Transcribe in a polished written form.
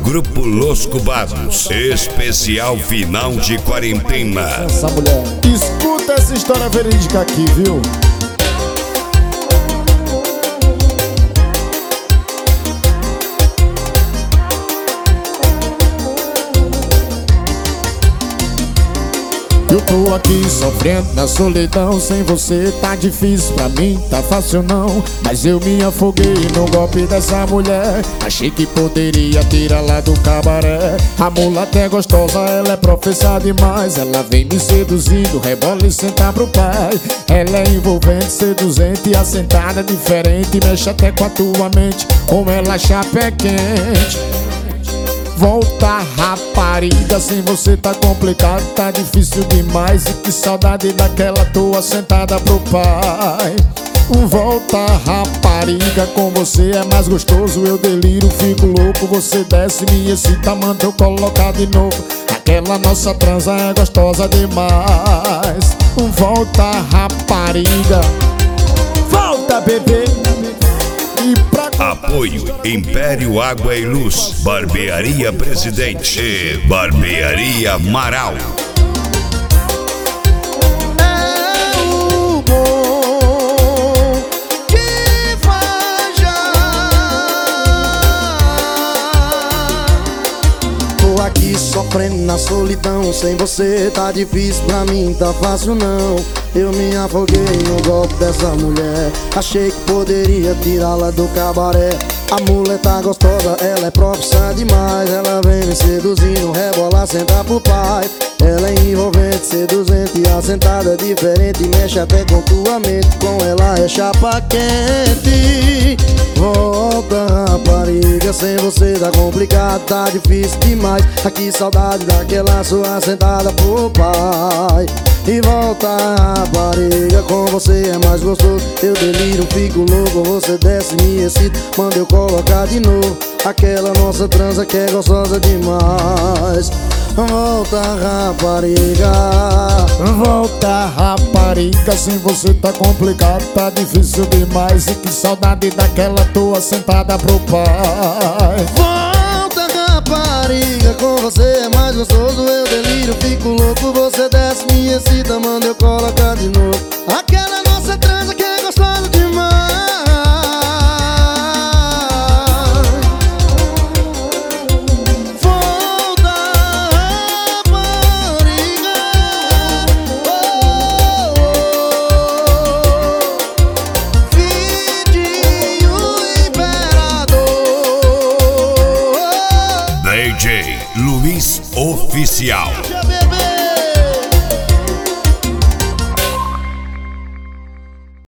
Grupo Los Cubados, especial final de quarentena. Essa mulher, escuta essa história verídica aqui, viu? Eu tô aqui sofrendo na solidão, sem você tá difícil pra mim, tá fácil não. Mas eu me afoguei no golpe dessa mulher, achei que poderia tirá-la do cabaré. A mulata é gostosa, ela é professa demais, ela vem me seduzindo, rebola e senta pro pai. Ela é envolvente, seduzente, assentada diferente, mexe até com a tua mente, como ela chapa é quente. Volta, rapariga, sem você tá complicado, tá difícil demais. E que saudade daquela tua sentada pro pai. Volta, rapariga, com você é mais gostoso. Eu deliro, fico louco, você desce, me excita, manda eu colocar de novo. Aquela nossa transa é gostosa demais. Volta, rapariga, volta, bebê. Apoio Império Água e Luz, Barbearia Presidente e Barbearia Amaral. É o bom que faz já. Tô aqui sofrendo na solidão, sem você tá difícil pra mim, tá fácil não. Eu me afoguei no golpe dessa mulher, achei que poderia tirá-la do cabaré. A mulher tá gostosa, ela é profissa demais, ela vem me seduzindo, rebola, senta pro pai. Ela é envolvente, seduzente, assentada diferente, mexe até com tua mente, com ela é chapa quente. Volta, rapariga, sem você tá complicado, tá difícil demais. Aqui saudade daquela sua sentada pro pai. E volta, rapariga, com você é mais gostoso. Eu deliro, fico louco, você desce, me excita, manda eu colocar de novo. Aquela nossa transa que é gostosa demais. Volta, rapariga, volta, rapariga, sem você tá complicado, tá difícil demais. E que saudade daquela tua sentada pro pai. Volta, rapariga, com você é mais gostoso. Eu deliro, fico louco, você desce, me excita, manda eu colocar de novo. Aquela nossa transa que é gostosa demais. Volta, rapariga, Vidinho Imperador. DJ Luiz Oficial.